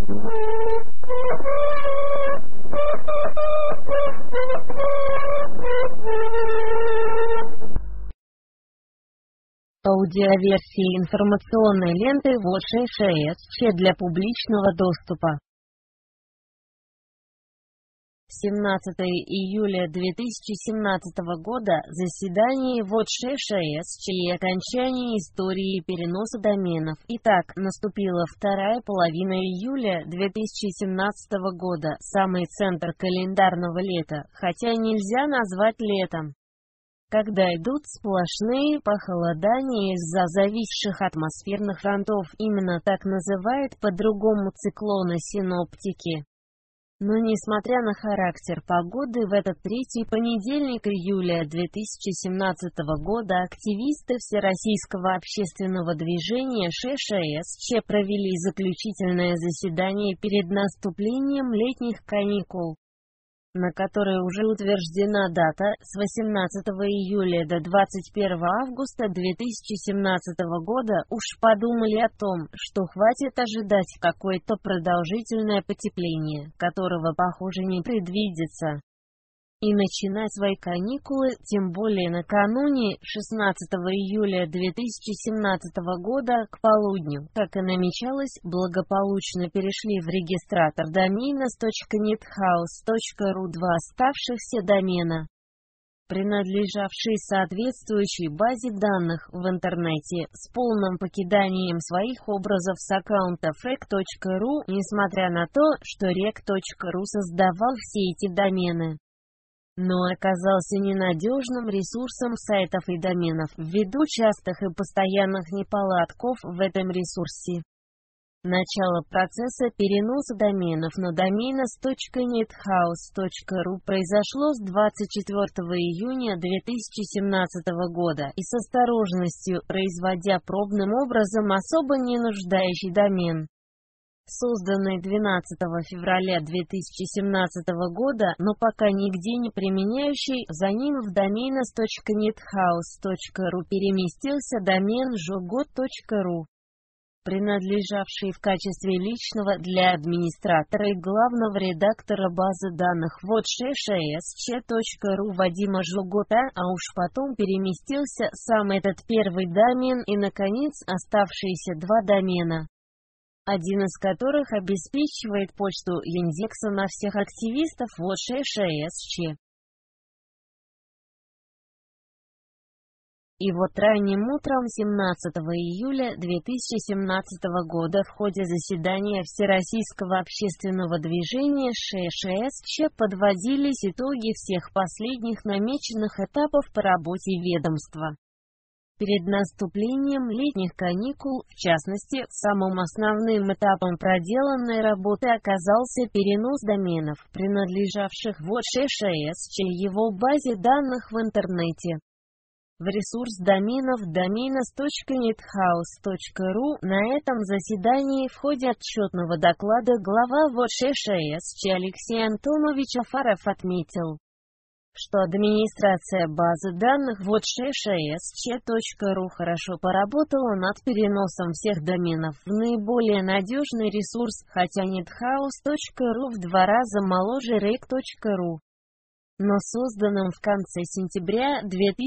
Аудиоверсия информационной ленты ВОЧ-6 для публичного доступа. 17 июля 2017 года. Заседание ВОЧ-6 и окончание истории переноса доменов. Итак, наступила вторая половина июля 2017 года, самый центр календарного лета, хотя нельзя назвать летом. Когда идут сплошные похолодания из-за зависших атмосферных фронтов, именно так называют по-другому циклоны синоптики. Но несмотря на характер погоды, в этот третий понедельник июля 2017 года активисты Всероссийского общественного движения ШШСЧ провели заключительное заседание перед наступлением летних каникул, на которой уже утверждена дата, с 18 июля до 21 августа 2017 года. Уж подумали о том, что хватит ожидать какое-то продолжительное потепление, которого, похоже, не предвидится, и начинать свои каникулы, тем более накануне, 16 июля 2017 года, к полудню, как и намечалось, благополучно перешли в регистратор dominus.nethouse.ru два оставшихся домена, принадлежавшие соответствующей базе данных в интернете, с полным покиданием своих образов с аккаунта rec.ru, несмотря на то, что rec.ru создавал все эти домены, но оказался ненадежным ресурсом сайтов и доменов, ввиду частых и постоянных неполадков в этом ресурсе. Начало процесса переноса доменов на dominus.nethouse.ru произошло с 24 июня 2017 года, и с осторожностью, производя пробным образом особо не нуждающий домен, созданный 12 февраля 2017 года, но пока нигде не применяющий, за ним в dominus.nethouse.ru переместился домен jogot.ru, принадлежавший в качестве личного для администратора и главного редактора базы данных ВОЧ-6.ru Вадима Жугота, а уж потом переместился сам этот первый домен и, наконец, оставшиеся два домена, один из которых обеспечивает почту Яндекса на всех активистов ВОЧ-6. И вот ранним утром 17 июля 2017 года в ходе заседания Всероссийского общественного движения ШШСЧ подводились итоги всех последних намеченных этапов по работе ведомства перед наступлением летних каникул. В частности, самым основным этапом проделанной работы оказался перенос доменов, принадлежавших ВОЧ-6 и его базе данных в интернете, в ресурс доменов dominus.nethouse.ru. На этом заседании в ходе отчетного доклада глава ВОЧ-6 Алексей Антонович Афаров отметил, что администрация базы данных ВОЧ-6.ru хорошо поработала над переносом всех доменов в наиболее надежный ресурс, хотя nethouse.ru в 2 раза моложе rec.ru, но созданным в конце сентября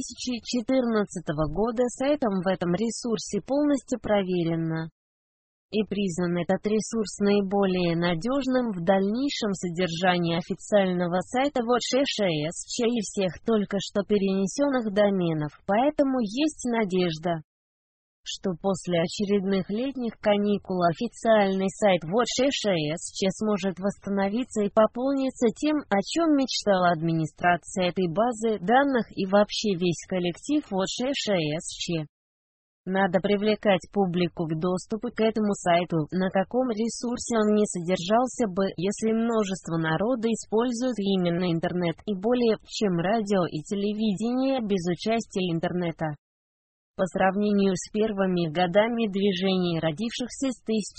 2014 года сайтом в этом ресурсе полностью проверено и признан этот ресурс наиболее надежным в дальнейшем содержании официального сайта ВОЧ-6 и всех только что перенесенных доменов. Поэтому есть надежда, что после очередных летних каникул официальный сайт ВОЧ-6 сможет восстановиться и пополниться тем, о чем мечтала администрация этой базы данных и вообще весь коллектив ВОЧ-6. Надо привлекать публику к доступу к этому сайту, на каком ресурсе он не содержался бы, если множество народа использует именно интернет, и более, чем радио и телевидение без участия интернета. По сравнению с первыми годами движений, родившихся с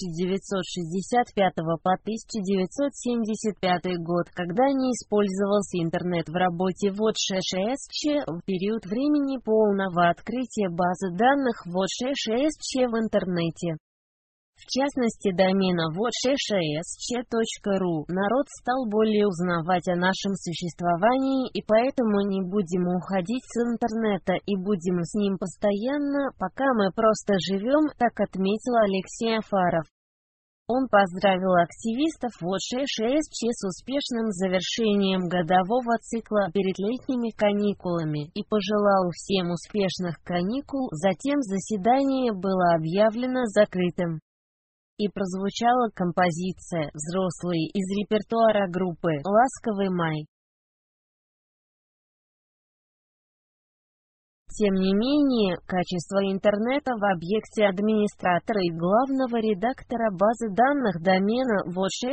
1965 по 1975 год, когда не использовался интернет в работе ВОЧ-6, в период времени полного открытия базы данных ВОЧ-6 в интернете, В частности домена www.ssc.ru, народ стал более узнавать о нашем существовании, и поэтому не будем уходить с интернета и будем с ним постоянно, пока мы просто живем, так отметил Алексей Афаров. Он поздравил активистов www.ssc с успешным завершением годового цикла перед летними каникулами и пожелал всем успешных каникул, затем заседание было объявлено закрытым. И прозвучала композиция «Взрослые» из репертуара группы «Ласковый май». Тем не менее, качество интернета в объекте администратора и главного редактора базы данных домена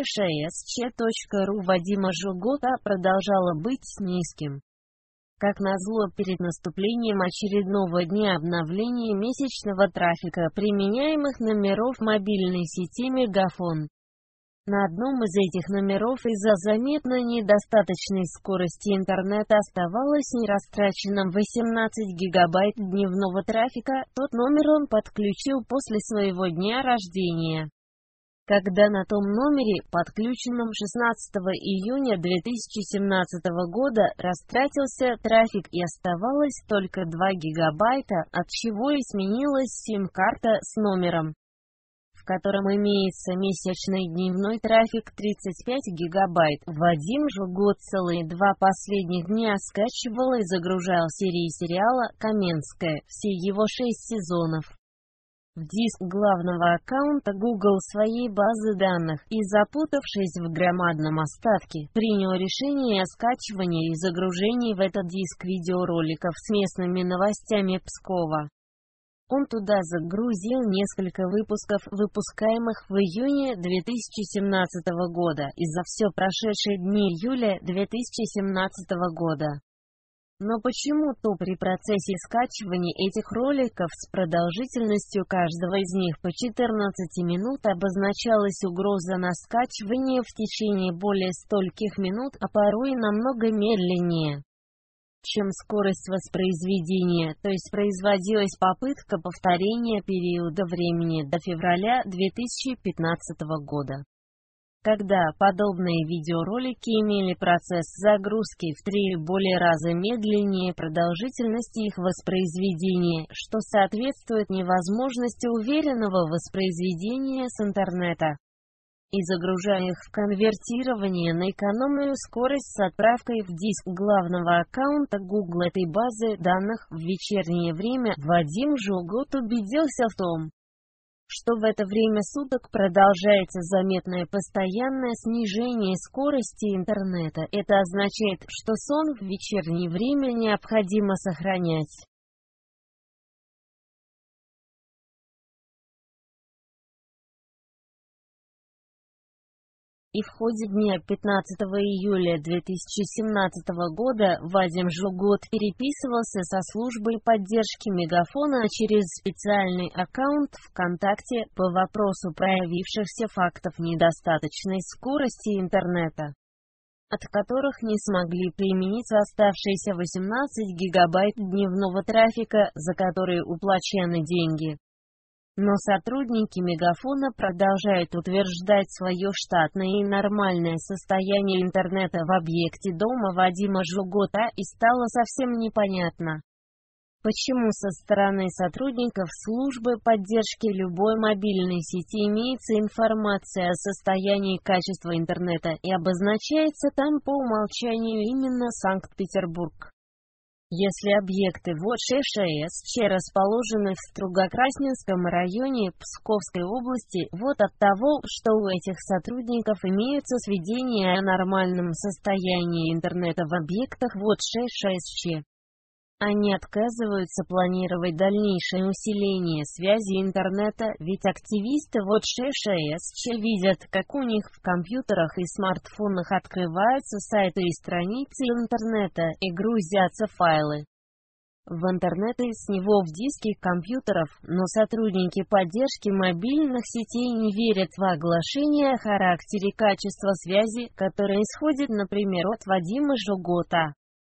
www.ssc.ru Вадима Жугота продолжало быть низким. Как назло, перед наступлением очередного дня обновления месячного трафика применяемых номеров мобильной сети Мегафон. На одном из этих номеров из-за заметно недостаточной скорости интернета оставалось нерастраченным 18 гигабайт дневного трафика, тот номер он подключил после своего дня рождения. Когда на том номере, подключенном 16 июня 2017 года, растратился трафик и оставалось только 2 гигабайта, от чего и сменилась сим-карта с номером, в котором имеется месячный дневной трафик 35 гигабайт. Вадим Жугот целые 2 последних дня скачивал и загружал серии сериала «Каменская», все его 6 сезонов, в диск главного аккаунта Google своей базы данных и, запутавшись в громадном остатке, принял решение о скачивании и загружении в этот диск видеороликов с местными новостями Пскова. Он туда загрузил несколько выпусков, выпускаемых в июне 2017 года и за все прошедшие дни июля 2017 года. Но почему-то при процессе скачивания этих роликов с продолжительностью каждого из них по 14 минут обозначалась угроза на скачивание в течение более стольких минут, а порой намного медленнее, чем скорость воспроизведения, то есть производилась попытка повторения периода времени до февраля 2015 года. Когда подобные видеоролики имели процесс загрузки в 3 или более раза медленнее продолжительности их воспроизведения, что соответствует невозможности уверенного воспроизведения с интернета, и загружая их в конвертирование на экономную скорость с отправкой в диск главного аккаунта Google этой базы данных в вечернее время, Вадим Жугот убедился в том, что в это время суток продолжается заметное постоянное снижение скорости интернета. Это означает, что сон в вечернее время необходимо сохранять. И в ходе дня 15 июля 2017 года Вадим Жугот переписывался со службой поддержки Мегафона через специальный аккаунт ВКонтакте по вопросу проявившихся фактов недостаточной скорости интернета, от которых не смогли примениться оставшиеся 18 гигабайт дневного трафика, за которые уплачены деньги. Но сотрудники Мегафона продолжают утверждать свое штатное и нормальное состояние интернета в объекте дома Вадима Жугота, и стало совсем непонятно, почему со стороны сотрудников службы поддержки любой мобильной сети имеется информация о состоянии качества интернета и обозначается там по умолчанию именно Санкт-Петербург. Если объекты www.ssc расположены в Строгокрасненском районе Псковской области, вот от того, что у этих сотрудников имеются сведения о нормальном состоянии интернета в объектах www.ssc, они отказываются планировать дальнейшее усиление связи интернета, ведь активисты www.ssc видят, как у них в компьютерах и смартфонах открываются сайты и страницы интернета и грузятся файлы в интернет и с него в диски компьютеров, но сотрудники поддержки мобильных сетей не верят в оглашение о характере качества связи, которое исходит, например, от Вадима Жугота.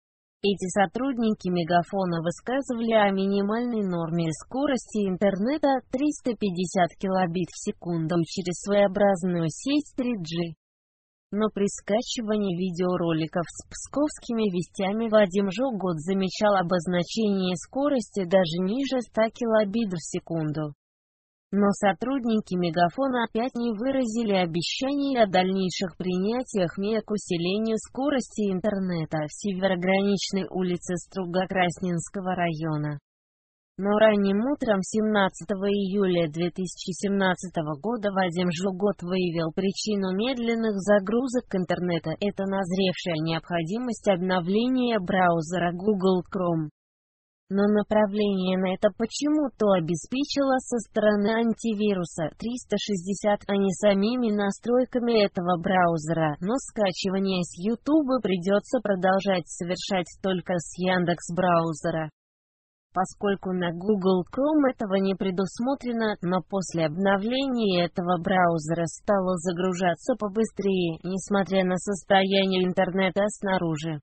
Эти сотрудники Мегафона высказывали о минимальной норме скорости интернета 350 килобит в секунду через своеобразную сеть 3G. Но при скачивании видеороликов с псковскими вестями Вадим Жугот замечал обозначение скорости даже ниже 100 килобит в секунду. Но сотрудники Мегафона опять не выразили обещаний о дальнейших принятиях мер к усилению скорости интернета в северограничной улице Стругокрасненского района. Но ранним утром 17 июля 2017 года Вадим Жугот выявил причину медленных загрузок интернета – это назревшая необходимость обновления браузера Google Chrome. Но направление на это почему-то обеспечило со стороны антивируса 360, а не самими настройками этого браузера, но скачивание с YouTube придется продолжать совершать только с Яндекс.Браузера. Поскольку на Google Chrome этого не предусмотрено, но после обновления этого браузера стало загружаться побыстрее, несмотря на состояние интернета снаружи.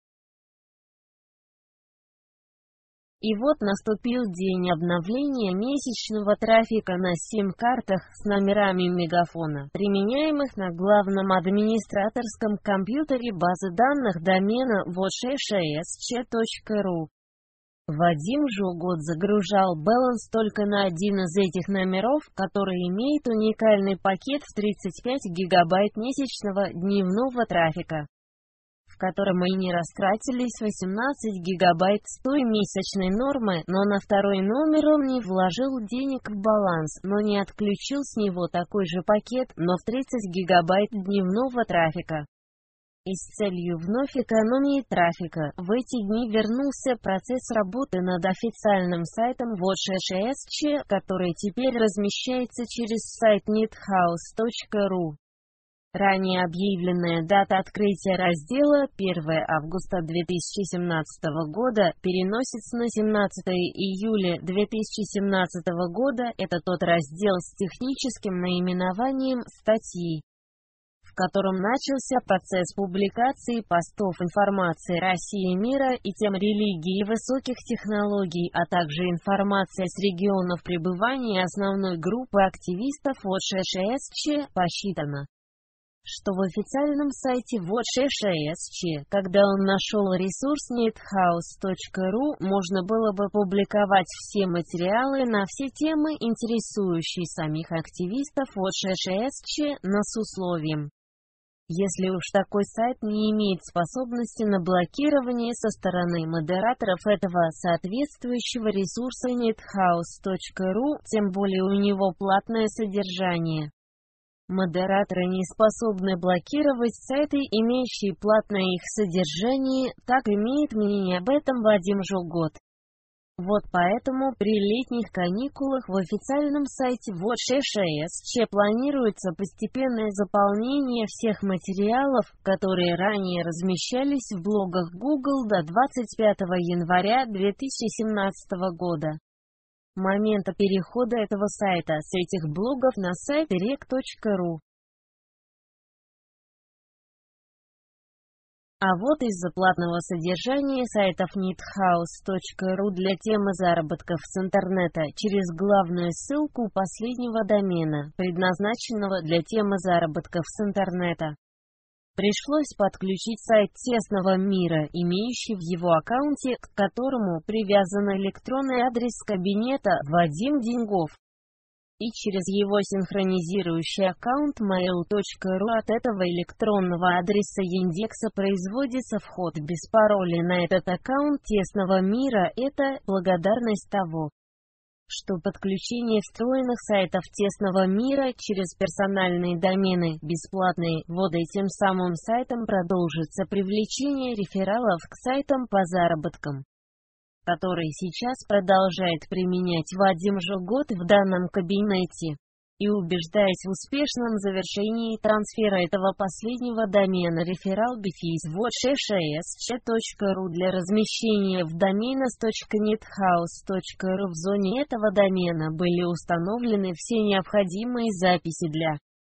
И вот наступил день обновления месячного трафика на сим-картах с номерами Мегафона, применяемых на главном администраторском компьютере базы данных домена www.esc.ru. Вадим Жугот загружал баланс только на один из этих номеров, который имеет уникальный пакет в 35 гигабайт месячного дневного трафика, в котором и не растратились 18 гигабайт с той месячной нормы, но на второй номер он не вложил денег в баланс, но не отключил с него такой же пакет, но в 30 гигабайт дневного трафика. И с целью вновь экономии трафика, в эти дни вернулся процесс работы над официальным сайтом www.esc, который теперь размещается через сайт nethouse.ru. Ранее объявленная дата открытия раздела 1 августа 2017 года переносится на 17 июля 2017 года. Это тот раздел с техническим наименованием «Статьи», в котором начался процесс публикации постов информации России и мира и тем религии и высоких технологий, а также информация с регионов пребывания основной группы активистов www.esc посчитано, что в официальном сайте www.esc, когда он нашел ресурс nethouse.ru, можно было бы публиковать все материалы на все темы, интересующие самих активистов www.esc, но с условием: если уж такой сайт не имеет способности на блокирование со стороны модераторов этого соответствующего ресурса nethouse.ru, тем более у него платное содержание. Модераторы не способны блокировать сайты, имеющие платное их содержание, так имеет мнение об этом Вадим Жугот. Вот поэтому при летних каникулах в официальном сайте www.esc планируется постепенное заполнение всех материалов, которые ранее размещались в блогах Google до 25 января 2017 года. Момента перехода этого сайта с этих блогов на сайт rec.ru. А вот из-за платного содержания сайтов nethouse.ru для темы заработков с интернета через главную ссылку последнего домена, предназначенного для темы заработков с интернета, пришлось подключить сайт тесного мира, имеющий в его аккаунте, к которому привязан электронный адрес кабинета Вадим Деньгов, и через его синхронизирующий аккаунт mail.ru. От этого электронного адреса Яндекса производится вход без пароля на этот аккаунт тесного мира. Это благодарность того, что подключение встроенных сайтов тесного мира через персональные домены бесплатные, вот этим самым сайтом продолжится привлечение рефералов к сайтам по заработкам, который сейчас продолжает применять Вадим Жугот в данном кабинете. И убеждаясь в успешном завершении трансфера этого последнего домена реферал бифиз www.esc.ru для размещения в domenas.nethouse.ru. В зоне этого домена были установлены все необходимые записи для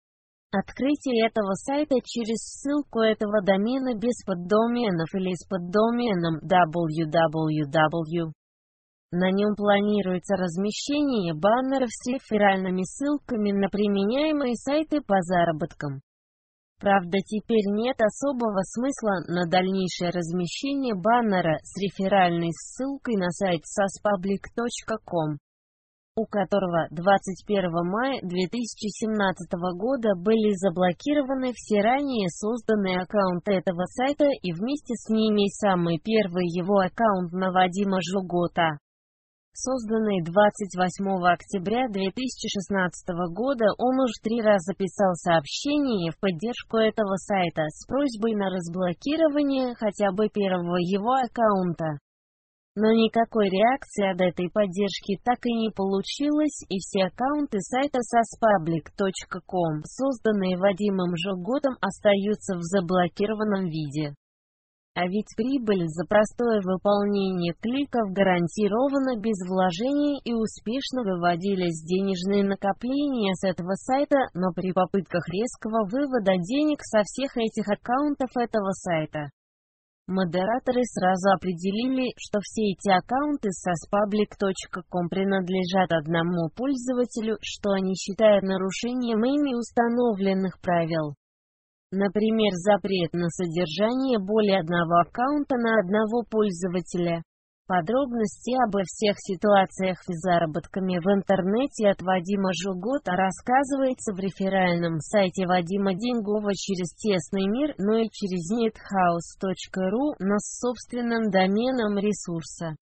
Открытие этого сайта через ссылку этого домена без поддоменов или с поддоменом www. На нем планируется размещение баннеров с реферальными ссылками на применяемые сайты по заработкам. Правда, теперь нет особого смысла на дальнейшее размещение баннера с реферальной ссылкой на сайт saspublic.com, у которого 21 мая 2017 года были заблокированы все ранее созданные аккаунты этого сайта и вместе с ними самый первый его аккаунт на Вадима Жугота, созданный 28 октября 2016 года. Он уже 3 раза писал сообщение в поддержку этого сайта с просьбой на разблокирование хотя бы первого его аккаунта. Но никакой реакции от этой поддержки так и не получилось, и все аккаунты сайта saspublic.com, созданные Вадимом Жуготом, остаются в заблокированном виде. А ведь прибыль за простое выполнение кликов гарантирована без вложений, и успешно выводились денежные накопления с этого сайта, но при попытках резкого вывода денег со всех этих аккаунтов этого сайта, модераторы сразу определили, что все эти аккаунты с saspublic.com принадлежат одному пользователю, что они считают нарушением ими установленных правил. Например, запрет на содержание более одного аккаунта на одного пользователя. Подробности обо всех ситуациях с заработками в интернете от Вадима Жугота рассказывается в реферальном сайте Вадима Деньгова через Тесный мир, но и через nethouse.ru, но с собственным доменом ресурса.